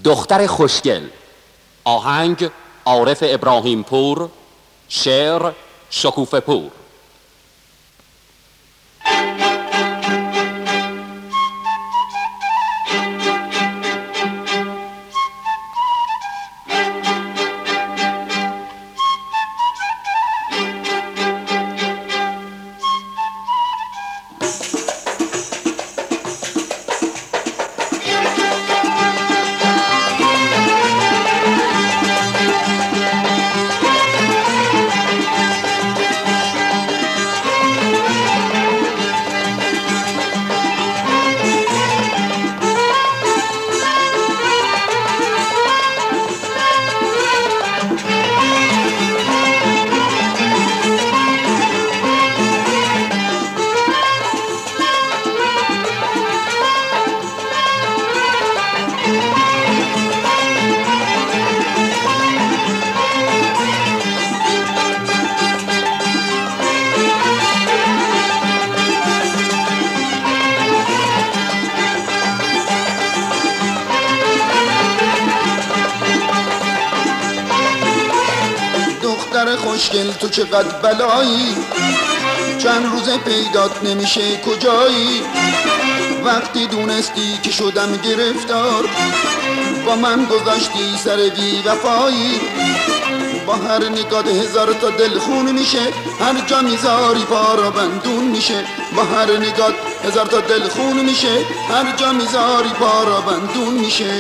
دختر خوشگل. آهنگ عارف ابراهیم پور، شعر شکوفه پور. خوشگل تو چقدر بلایی، چند روزه پیدات نمیشه کجایی. وقتی دونستی که شدم گرفتار، با من گذاشتی سر بی وفایی. با هر نگاه هزار تا دل خون میشه، هر جا میذاری پارا بندون میشه. با هر نگاه هزار تا دل خون میشه، هر جا میذاری پارا بندون میشه.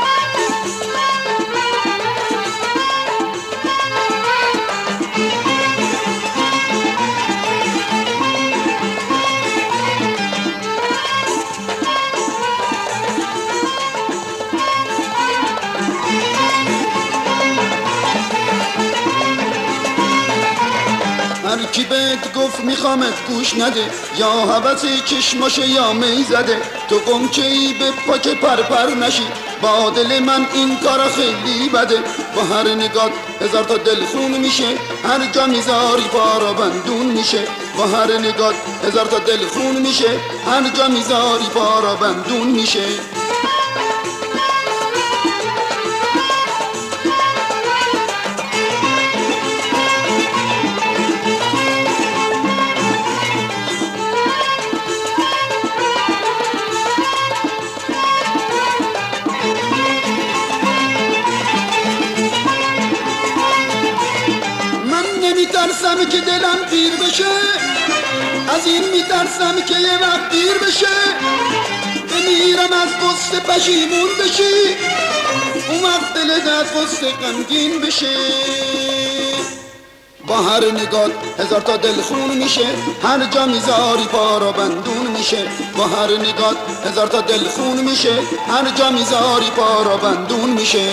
هر کی بهت گفت میخوامت گوش نده، یا هوس چشماشه یا می زده. تو قمچه ای به پا که پر نشی، با دل من این کارا خیلی بده. با هر نگاه هزار تا دل خون میشه، هر جا میذاری پارا بندون میشه. با هر نگاه هزار تا دل خون میشه، هر جا میذاری پارا بندون میشه. میترسم که دلم پیر بشه، از این میترسم که یه وقت دیر بشه. بمیرم از غصه پشیمون بشی، اون وقت دلت از غصه غمگین بشه. با هر نگاه هزار تا دل خون میشه، هر جا میذاری پارا بندون میشه. با هر نگاه هزار تا دل خون میشه، هر جا میذاری پارا بندون میشه.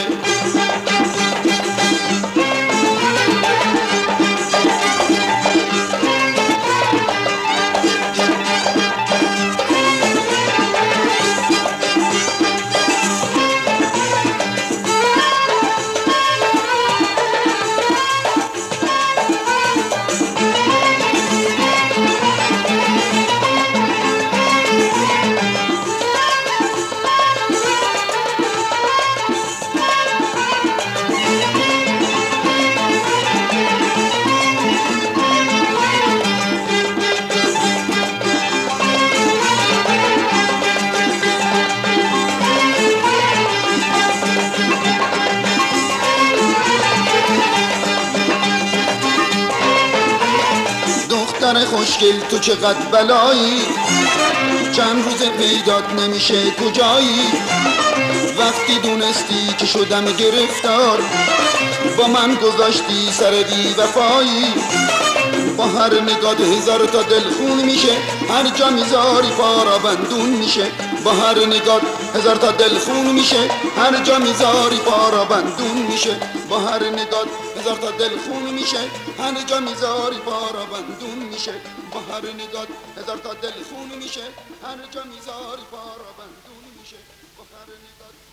دختر خوشگل تو چقدر بلایی، چند روز پیدات نمیشه کجایی. وقتی دونستی که شدم گرفتار، با من گذاشتی سر بی وفایی. با هر نگاه هزار تا دل خون میشه، هر جا میذاری پارا بندون میشه. با هر نگاه هزار تا دل خون میشه، هر جا میذاری پارا بندون میشه. با هر نگاه هزار تا دل خون میشه، هر جا میذاری پارا بندون میشه. با هر نگاه هزار تا دل خون میشه، هر جا میذاری پارا بندون میشه. با هر نگاه